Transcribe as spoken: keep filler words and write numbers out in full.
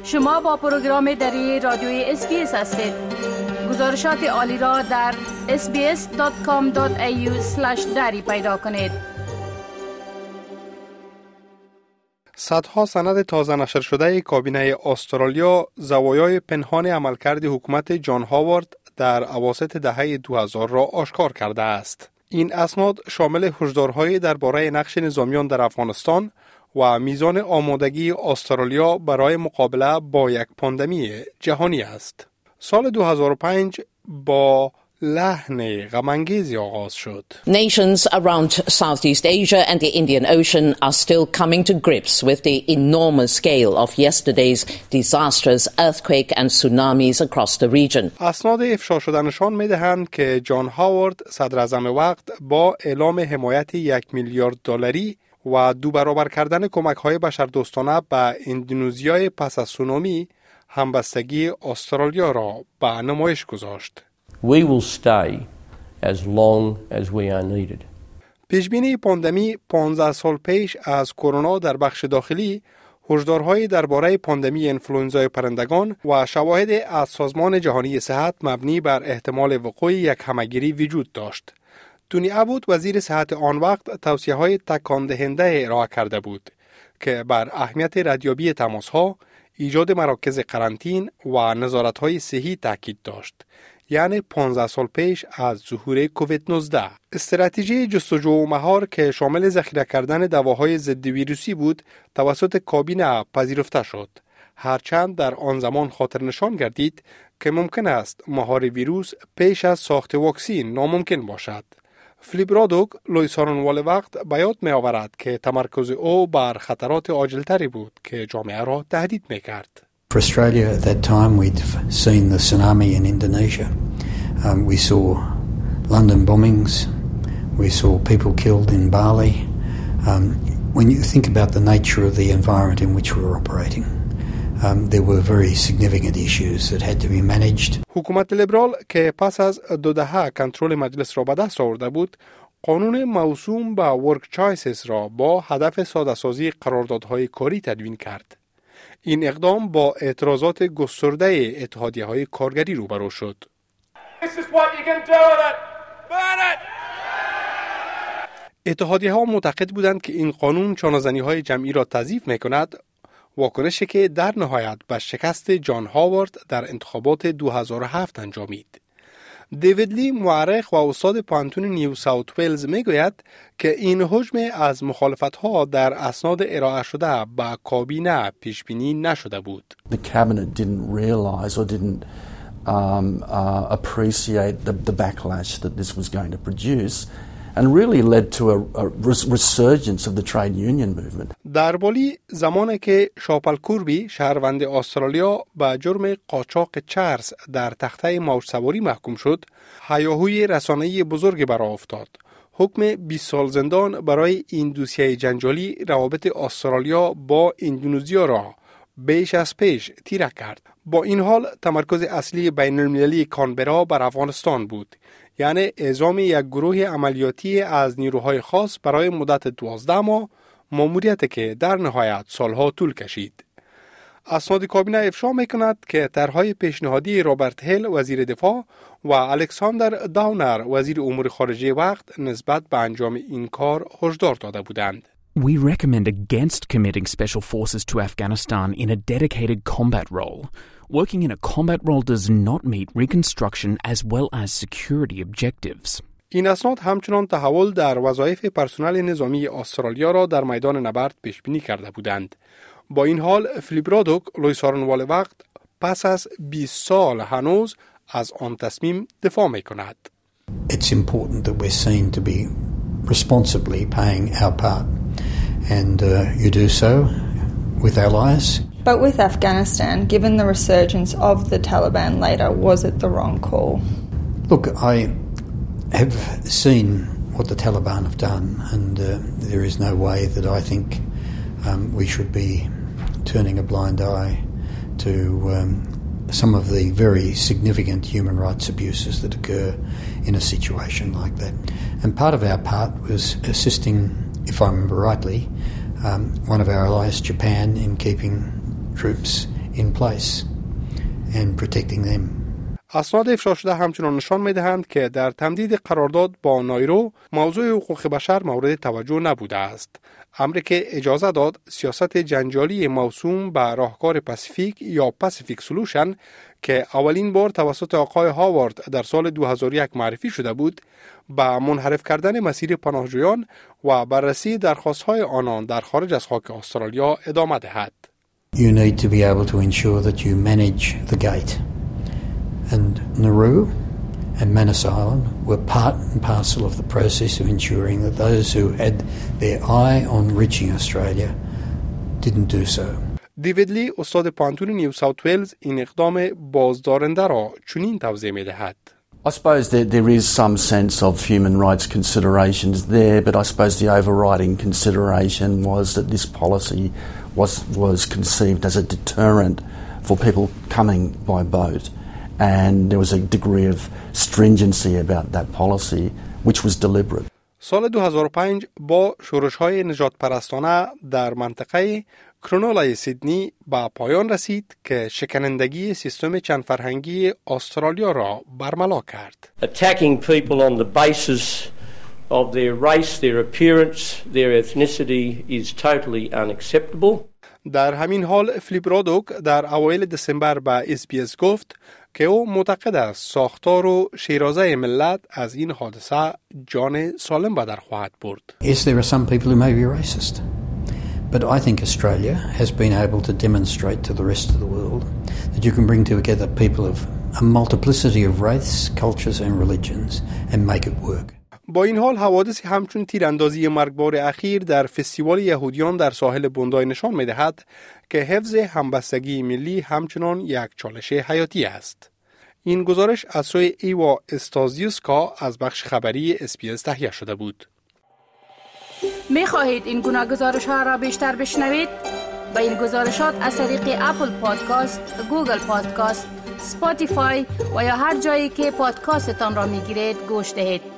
شما با پروگرام دری رادیوی اس بی اس هستید. گزارشات عالی را در اس بی اس دات کام دات ای یو اسلش دری پیدا کنید. صدها سند تازه نشر شده کابینه استرالیا زوایای پنهان عملکرد حکومت جان هاوارد در اواسط دهه دو هزار را آشکار کرده است. این اسناد شامل هشدارهای درباره نقش نظامیان در افغانستان و میزان آمادگی استرالیا برای مقابله با یک پاندمی جهانی است. سال دو هزار و پنج با لحن غم‌انگیزی آغاز شد. Nations around Southeast Asia and the Indian Ocean are still coming to grips with the enormous scale of yesterday's disastrous earthquake and tsunamis across the region. اسناد افشا شده نشان می‌دهند که جان هاوارد صدر اعظم وقت با اعلام حمایت یک میلیارد دلاری و دو برابر کردن کمک‌های بشردوستانه به اندونزیای پس از سونامی همبستگی استرالیا را به نمایش گذاشت. We will stay as long as we are needed. پیشبینی پاندمی پانزده سال پیش از کرونا در بخش داخلی، هشدارهای درباره پاندمی انفلوئنزای پرندگان و شواهد از سازمان جهانی صحت مبنی بر احتمال وقوع یک همهگیری وجود داشت. تونی ابوت وزیر صحت آن وقت توصیه‌های تکان دهنده ارائه کرده بود که بر اهمیت ردیابی تماس‌ها، ایجاد مراکز قرنطین و نظارت‌های صحی تاکید داشت. یعنی پانزده سال پیش از ظهور کووید نوزده. استراتژی جستجو و مهار که شامل ذخیره کردن دواهای ضد ویروسی بود توسط کابینه پذیرفته شد. هرچند در آن زمان خاطر نشان گردید که ممکن است مهار ویروس پیش از ساخت واکسین ناممکن باشد. فلیپ رادوک لویسارنوال وقت به یاد می آورد که تمرکز او بر خطرات عاجلتری بود که جامعه را تهدید می کرد. For Australia at that time, we'd seen the tsunami in Indonesia. Um, we saw London bombings. We saw people killed in Bali. Um, when you think about the nature of the environment in which we were operating, um, there were very significant issues that had to be managed. حکومت لیبرال که پس از دو دهه کنترل مجلس را به دست آورده بود، قانون موسوم به ورک چایسز را با هدف ساده سازی قراردادهای کاری تدوین کرد. این اقدام با اعتراضات گسترده اتحادیه‌های کارگری روبرو شد. اتحادیه‌ها معتقد بودند که این قانون چانه‌زنی‌های جمعی را تضعیف می‌کند، واکنشی که در نهایت به شکست جان هاوارد در انتخابات دو هزار و هفت انجامید. دیوید لی مورخ و استاد پانتون نیو ساوت ویلز میگوید که این هجوم از مخالفت‌ها در اسناد ارائه شده به کابینه پیشبینی نشده بود. The cabinet didn't realize or didn't um, uh, appreciate the, the backlash that this was going to produce and really led to a, a resurgence of the trade union movement. در بالی زمانی که شاپل کوربی شهروند استرالیا به جرم قاچاق چرس در تخته موج سواری محکوم شد، هیاهوی رسانه‌ای بزرگی برآ افتاد. حکم بیست سال زندان برای این دوسیه جنجالی روابط استرالیا با اندونزیا را بیش از پیش تیره کرد. با این حال تمرکز اصلی بین المللی کانبرا بر افغانستان بود، یعنی اعزام یک گروه عملیاتی از نیروهای خاص برای مدت دوازده ماه، ماموریتی که در نهایت سالها طول کشید. اسناد کابینه افشا می‌کند که طرح‌های پیشنهادی رابرت هیل وزیر دفاع و الکساندر داونر وزیر امور خارجه وقت نسبت به انجام این کار هشدار داده بودند. We recommend against committing special forces to Afghanistan in a dedicated combat role. Working in a combat role does not meet reconstruction as well as security objectives. این اسناد همچنان تحول در وظایف پرسنل نظامی استرالیا را در میدان نبرد پیش بینی کرده بودند. با این حال فلیپ رادوک لویسارنوال وقت پس از بیست سال هنوز از آن تصمیم دفاع می کند. It's important that we're seen to be responsibly paying our part and uh, you do so with allies. But with Afghanistan, given the resurgence of the Taliban later, was it the wrong call? Look, I have seen what the Taliban have done and uh, there is no way that I think um, we should be turning a blind eye to um, some of the very significant human rights abuses that occur in a situation like that. And part of our part was assisting, if I remember rightly, um, one of our allies, Japan, in keeping troops in place and protecting them. اسناد افشا شده همچنان نشان می‌دهند که در تمدید قرارداد با نایرو موضوع حقوق بشر مورد توجه نبوده است. امری که اجازه داد سیاست جنجالی موسوم به راهکار پاسیفیک یا پاسیفیک سولوشن که اولین بار توسط آقای هاوارد در سال دو هزار و یک معرفی شده بود، به منحرف کردن مسیر پناهجویان و بررسی درخواست‌های آنان در خارج از خاک استرالیا ادامه دهد. You need to be able to ensure that you manage the gate. And Nauru and Manus Island were part and parcel of the process of ensuring that those who had their eye on reaching Australia didn't do so. دیوید لی استاد پانتون نیو ساوت ویلز این اقدام بازدارنده را چنین توضیح می‌دهد. I suppose there, there is some sense of human rights considerations there, but I suppose the overriding consideration was that this policy was was conceived as a deterrent for people coming by boat, and there was a degree of stringency about that policy, which was deliberate. سال دو هزار و پنج با شورش‌های نجات پرستانه در منطقه کرونولای سیدنی به پایان رسید که شکنندگی سیستم چند فرهنگی استرالیا را برملا کرد. Attacking people on the basis of their race, their appearance, their ethnicity is totally unacceptable. در همین حال فلیپ رادوک در اوایل دسامبر به اس بی اس گفت که او معتقد است ساختار و شیرازه ملت از این حادثه جان سالم به در خواهد برد. Yes, there are some people who may be racist. But I think Australia has been able to demonstrate to the rest of the world that you can bring together people of a multiplicity of races, cultures and religions and make it work. با این حال حوادثی همچون تیراندازی مرگبار اخیر در فستیوال یهودیان در ساحل بوندای نشان می‌دهد که حفظ همبستگی ملی همچنان یک چالش حیاتی است. این گزارش از سوی ایوا استازیوسکا از بخش خبری اس بی اس تهیه شده بود. می خواهید این گناه گزارش ها را بیشتر بشنوید؟ با این گزارشات از طریق اپل پادکاست، گوگل پادکاست، سپاتیفای و یا هر جایی که پادکاستتان را می گیرید گوش دهید.